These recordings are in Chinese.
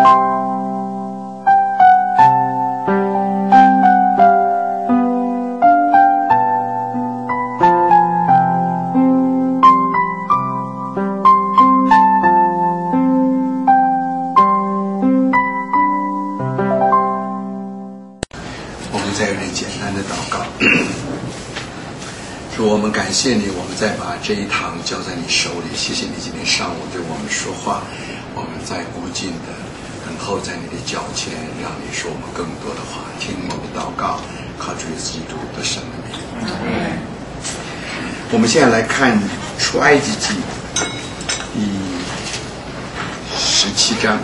感谢你，我们再把这一堂交在你手里。谢谢你今天上午对我们说话，我们在无尽的等候在你的脚前，让你说我们更多的话。听我们祷告，靠主耶稣基督的圣名。我们现在来看出埃及记第17章。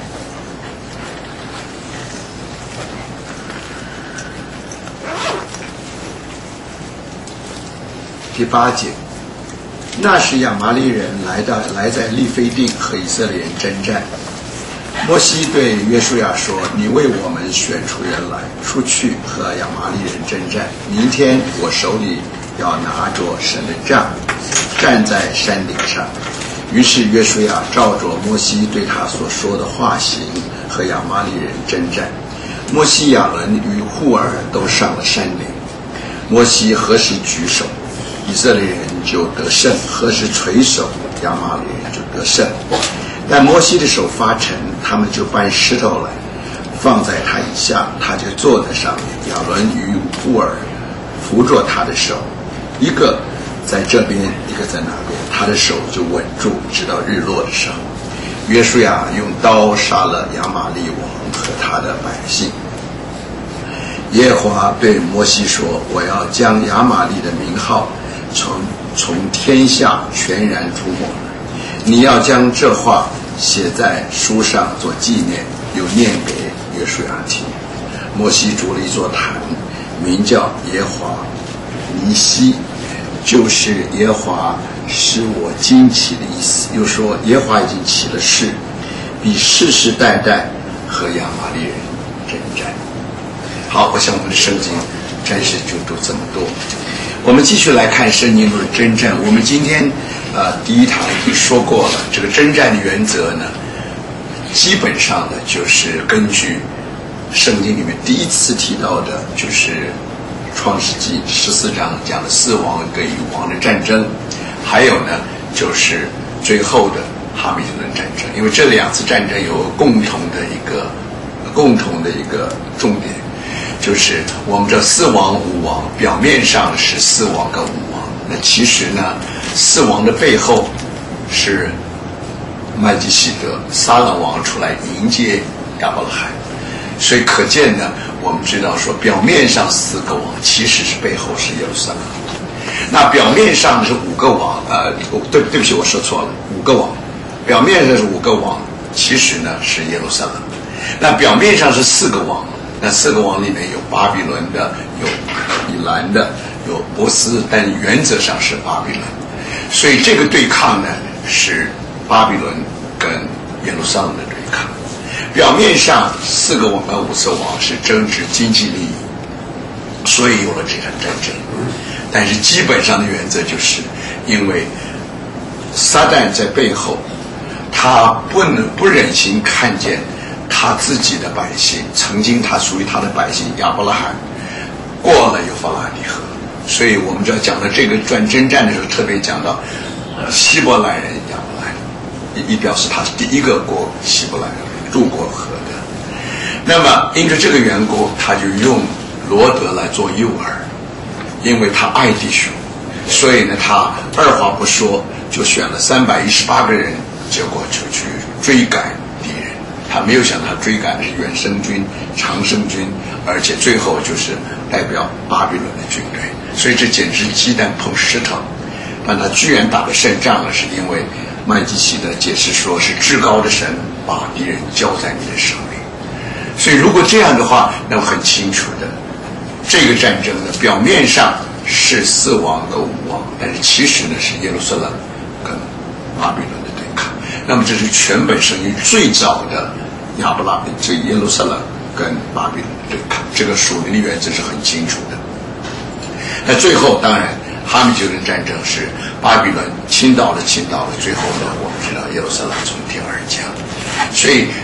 第8节，那时亚玛力人来在利非定和以色列人征战。摩西对约书亚说：“你为我们选出人来，出去和亚玛力人征战。明天我手里要拿着神的杖，站在山顶上。”于是约书亚照着摩西对他所说的话行，和亚玛力人征战。摩西、亚伦与户尔都上了山岭。摩西何时举手，以色列人就得胜；何时垂手，亚玛力人就得胜。但摩西的手发沉，他们就搬石头来，放在他以下，他就坐在上面。亚伦与户尔扶着他的手，一个在这边，一个在那边，他的手就稳住，直到日落的时候。约书亚用刀杀了亚玛力王和他的百姓。耶和华对摩西说：“我要将亚玛力的名号从天下全然涂抹。你要将这话写在书上做纪念，又念给约书亚听。”摩西筑了一座坛，名叫耶和华尼西，就是耶和华使我惊奇的意思。又说耶和华已经起了誓，必世世代代和亚玛力人征战。好，我想我们的圣经真是就读这么多。我们继续来看圣经中的征战。我们今天第一堂已经说过了，这个征战的原则呢，基本上呢就是根据圣经里面第一次提到的，就是创世纪14章讲的4王跟1王的战争，还有呢就是最后的哈米顿战争。因为这2次战争有共同的一个重点，就是我们这4王5王表面上是4王跟5王，那其实呢4王的背后是麦基洗德撒冷王出来迎接亚伯拉罕。所以可见呢，我们知道说表面上4个王其实是背后是耶路撒冷。那表面上是5个王，对不起，我说错了，5个王，表面上是5个王，其实呢是耶路撒冷。那表面上是4个王，那4个王里面有巴比伦的，有以兰的，有波斯，但原则上是巴比伦。所以这个对抗呢是巴比伦跟耶路撒冷的对抗。表面上4个王跟5个王是争执经济利益，所以有了这场战争。但是基本上的原则就是因为撒旦在背后，他不忍心看见他自己的百姓，曾经他属于他的百姓亚伯拉罕过了幼发拉底河。所以我们就要讲到这个征战的时候，特别讲到希伯来人亚伯拉罕，以表示他是第一个过希伯来人渡过河的。那么因着这个缘故，他就用罗德来做诱饵，因为他爱弟兄，所以呢他二话不说就选了318个人，结果就去追赶敌人。他没有想到他追赶的是远征军、长生军，而且最后就是代表巴比伦的军队。所以这简直鸡蛋碰石头。但他居然打了胜仗了，是因为麦基洗德解释说是至高的神把敌人交在你的手里。所以如果这样的话，那么很清楚的，这个战争呢表面上是4王跟5王，但是其实呢是耶路撒冷跟巴比伦的对抗。那么这是全本圣经最早的这耶路撒冷跟巴比伦的对抗，这个属灵的原则是很清楚的。那最后当然哈米久顿战争是巴比伦倾倒了，最后呢我们知道耶路撒冷从天而降。所以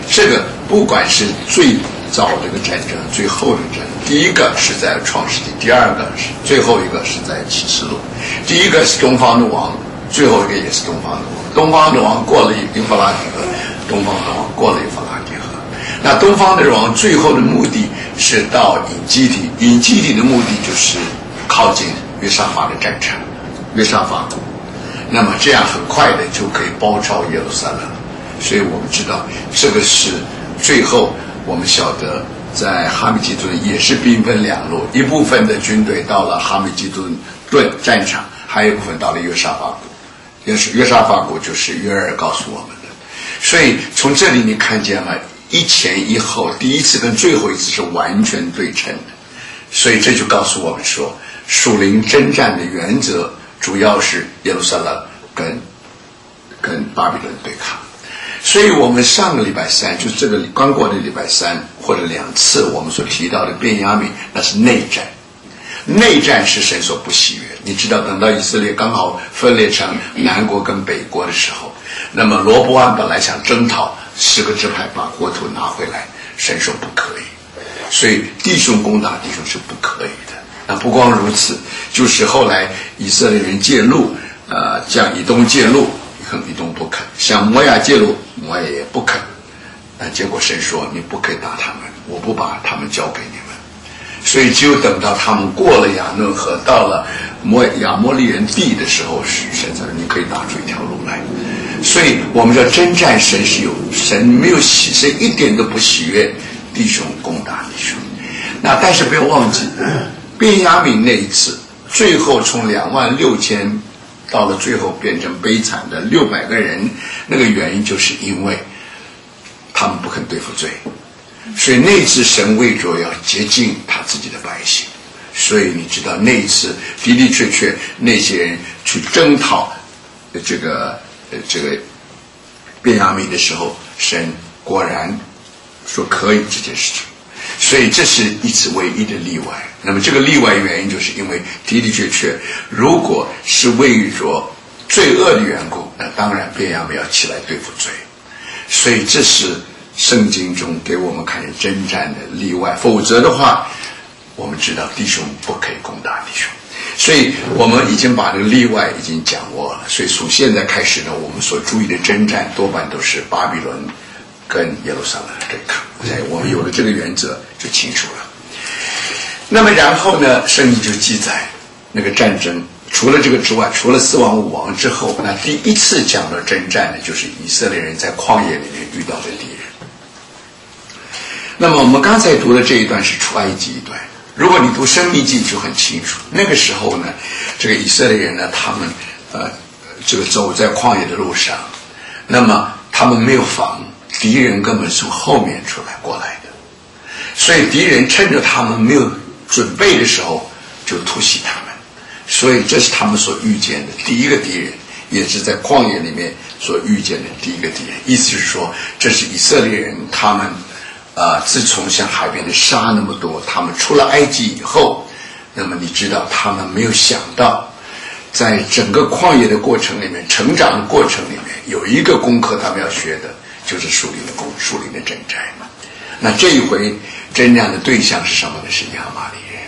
这个不管是最早这个战争，最后这个战争，第一个是在创世纪，第二个是最后一个是在启示录。第一个是东方的王，最后一个也是东方的王。东方的王过了幼发拉底河，东方的王过了幼发拉底河。那东方的王最后的目的是到隐基底，隐基底的目的就是靠近约沙法的战场，约沙法谷。那么这样很快的就可以包抄耶路撒冷。所以我们知道这个是最后我们晓得在哈米吉顿也是兵分两路，一部分的军队到了哈米吉顿战场，还有一部分到了约沙法谷。约沙法谷就是约珥告诉我们的。所以从这里你看见了一前一后，第一次跟最后一次是完全对称的。所以这就告诉我们说，属灵征战的原则主要是耶路撒冷跟巴比伦对抗。所以我们上个礼拜三，就是这个刚过的礼拜三或者2次，我们所提到的便雅悯，那是内战。内战是神所不喜悦。你知道，等到以色列刚好分裂成南国跟北国的时候，那么罗波安本来想征讨10个支派把国土拿回来，神说不可以。所以弟兄攻打弟兄是不可以的。那不光如此，就是后来以色列人介入，向以东介入，以东不肯；向摩亚介入，摩亚也不肯。那结果神说：“你不可以打他们，我不把他们交给你们。”所以只有等到他们过了亚嫩河，到了亚摩利人地的时候，神才你可以打出一条路来。所以我们说征战，神没有神一点都不喜悦弟兄攻打弟兄。那但是不要忘记，便雅悯那一次，最后从26000到了最后变成悲惨的600个人，那个原因就是因为他们不肯对付罪。所以那一次神为着要洁净他自己的百姓，所以你知道那一次的的确确那些人去征讨这个便雅悯的时候，神果然说可以这件事情。所以这是一次唯一的例外。那么这个例外原因就是因为的的确确，如果是为着罪恶的缘故，那当然便雅悯要起来对付罪。所以这是圣经中给我们看征战的例外，否则的话，我们知道弟兄不可以攻打弟兄。所以我们已经把这个例外已经讲过了。所以从现在开始呢，我们所注意的征战多半都是巴比伦跟耶路撒冷的对抗。我们有了这个原则就清楚了。那么然后呢，圣经就记载那个战争，除了这个之外，除了4王5王之后，那第一次讲到征战呢，就是以色列人在旷野里面遇到的敌人。那么我们刚才读的这一段是出埃及一段，如果你读申命记就很清楚，那个时候呢，这个以色列人呢，他们这个走在旷野的路上，那么他们没有防，敌人根本是从后面过来的，所以敌人趁着他们没有准备的时候就突袭他们，所以这是他们所遇见的第一个敌人，也是在旷野里面所遇见的第一个敌人。意思是说，这是以色列人他们自从像海边的沙那么多，他们出了埃及以后，那么你知道他们没有想到，在整个旷野的过程里面，成长的过程里面，有一个功课他们要学的，就是属灵的征战。那这一回征战的对象是什么呢？是亚玛力人。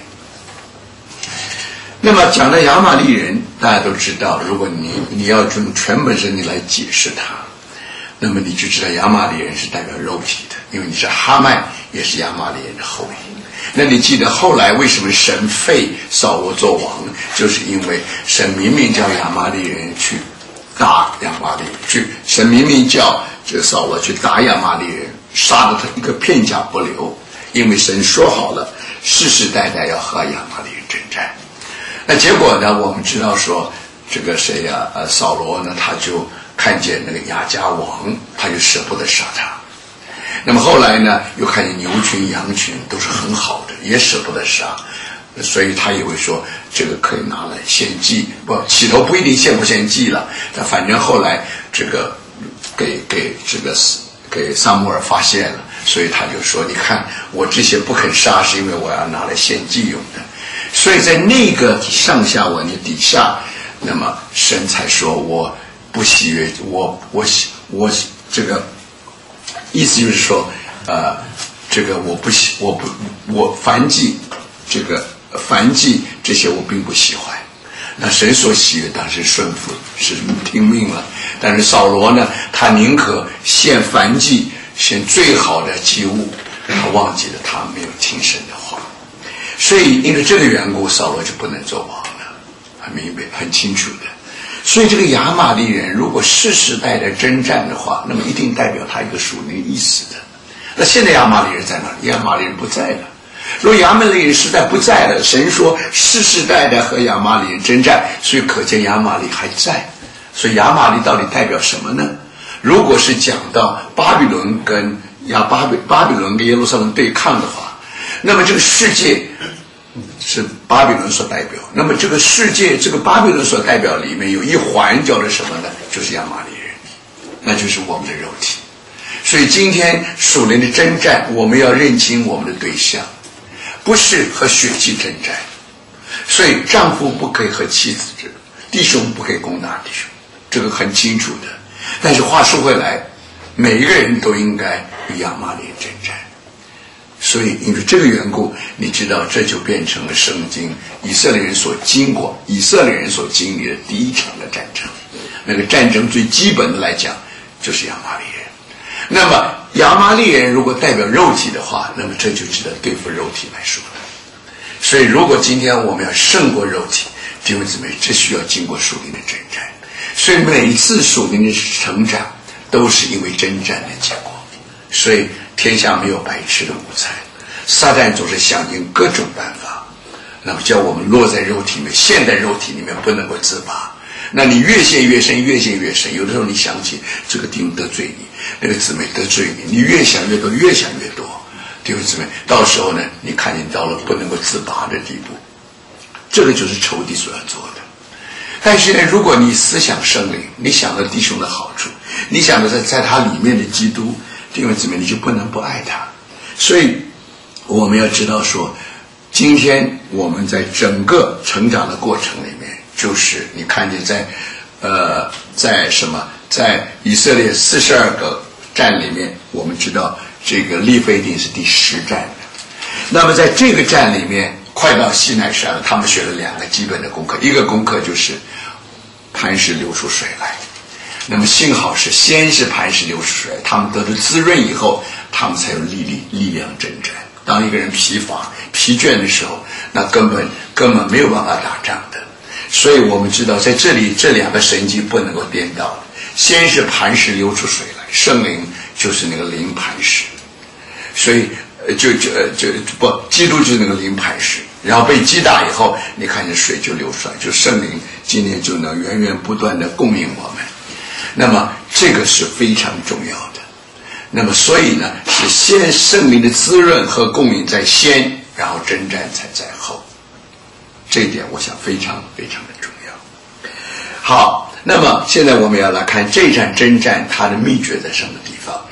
那么讲到亚玛力人，大家都知道，如果你要用全本圣经来解释它，那么你就知道亚玛力人是代表肉体的，因为你是哈曼也是亚玛力人的后裔。那你记得后来为什么神废扫罗做王，就是因为神明明叫亚玛力人去打亚玛力人，神明明叫这个扫罗去打亚玛力人，杀了他一个片甲不留，因为神说好了世世代代要和亚玛力人征战。那结果呢，我们知道说这个谁呀，扫罗呢，他就看见那个亚迦王，他就舍不得杀他。那么后来呢，又看见牛群羊群都是很好的，也舍不得杀，所以他也会说这个可以拿来献祭，起头不一定献不献祭了，但反正后来这个给撒母耳发现了，所以他就说，你看我这些不肯杀是因为我要拿来献祭用的。所以在那个上下文的底下，那么神才说我不喜悦，我这个意思就是说，这个我燔祭，这个燔祭这些我并不喜欢。那神所喜悦当然是顺服，是听命了。但是扫罗呢，他宁可献燔祭，献最好的祭物，他忘记了他没有听神的话。所以因为这个缘故，扫罗就不能做王了，很明白，很清楚的。所以这个亚玛力人如果世世代代征战的话，那么一定代表他一个属灵意思的。那现在亚玛力人在哪里？亚玛力人不在了。如果亚玛力人实在不在了，神说世世代代和亚玛力人征战，所以可见亚玛力还在。所以亚玛力到底代表什么呢？如果是讲到巴比伦跟巴比伦跟耶路撒冷对抗的话，那么这个世界是巴比伦所代表。那么这个世界，这个巴比伦所代表里面有一环叫做什么呢？就是亚玛力人，那就是我们的肉体。所以今天属灵的征战，我们要认清我们的对象，不是和血气征战。所以丈夫不可以和妻子争，弟兄不可以攻打弟兄，这个很清楚的。但是话说回来，每一个人都应该与亚玛力人征战。所以因为这个缘故，你知道这就变成了圣经以色列人所经历的第一场的战争。那个战争最基本的来讲就是亚玛力人。那么亚玛力人如果代表肉体的话，那么这就值得对付肉体来说了。所以如果今天我们要胜过肉体，弟兄姊妹，这需要经过属灵的征战。所以每一次属灵的成长都是因为征战的结果。所以天下没有白吃的午餐，撒旦总是想尽各种办法，那么叫我们落在肉体里面，陷在肉体里面不能够自拔。那你越陷越深，越陷越深。有的时候你想起这个弟兄得罪你，那个姊妹得罪你，你越想越多，越想越多。弟兄姊妹，到时候呢，你看见到了不能够自拔的地步，这个就是仇敌所要做的。但是呢，如果你思想圣灵，你想到弟兄的好处，你想到在他里面的基督，弟兄姊妹，你就不能不爱他。所以我们要知道说，今天我们在整个成长的过程里面，就是你看见在以色列42个站里面，我们知道这个利非定是第10站的。那么在这个站里面，快到西奈山了，他们学了2个基本的功课。一个功课就是磐石流出水来。那么幸好是先是磐石流出水，他们得到滋润以后，他们才有力量征战。当一个人疲乏疲倦的时候，那根本没有办法打仗的。所以我们知道在这里这2个神迹不能够颠倒。先是磐石流出水来，圣灵就是那个灵磐石，所以基督就是那个灵磐石，然后被击打以后，你看见水就流出来，就圣灵今天就能源源不断的供应我们。那么这个是非常重要的。那么所以呢，是先圣灵的滋润和供应在先，然后征战才在后。这一点我想非常非常的重要。好，那么现在我们要来看这场征战它的秘诀在什么地方。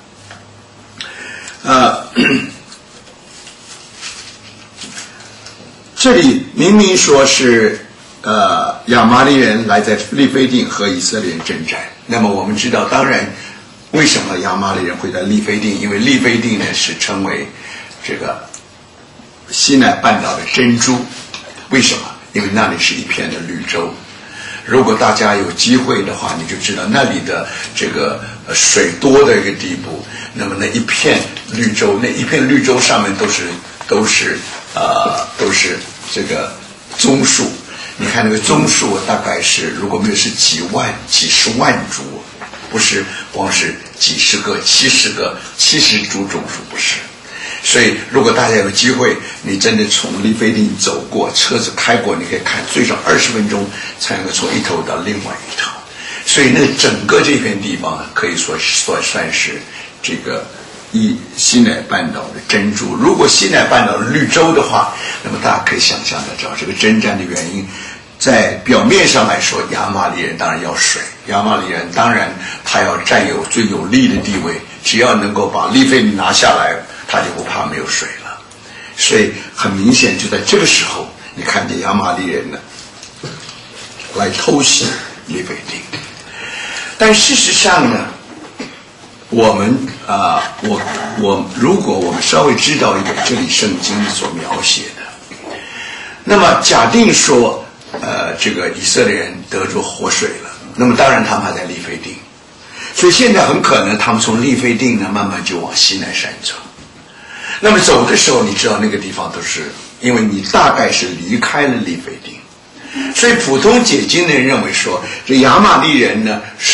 这里明明说是亚玛力人来在利非定和以色列人征战。那么我们知道，当然为什么亚玛力人会在利非定？因为利非定呢是称为这个西奈半岛的珍珠。为什么？因为那里是一片的绿洲。如果大家有机会的话，你就知道那里的这个水多的一个地步，那么那一片绿洲上面都是这个棕树。你看那个棕树大概是，如果没有是几十万株，不是光是几十个70株种树，不是。所以如果大家有机会，你真的从利非定走过，车子开过，你可以看最少20分钟才能够从一头到另外一头。所以那整个这片地方可以说算是这个西奈半岛的珍珠。如果西奈半岛的绿洲的话，那么大家可以想象得到这个征战的原因。在表面上来说，亚玛力人当然要水，亚玛力人当然他要占有最有利的地位，只要能够把利非定拿下来，他就不怕没有水了。所以很明显，就在这个时候，你看见亚玛力人呢来偷袭利非定。但事实上呢，我们如果我们稍微知道一点这里圣经所描写的，那么假定说，这个以色列人得着活水了，那么当然他们还在利非定，所以现在很可能他们从利非定呢慢慢就往西奈山走。那么走的时候，你知道那个地方都是，因为你大概是离开了利非定，所以普通解经的人认为说，这亚玛力人呢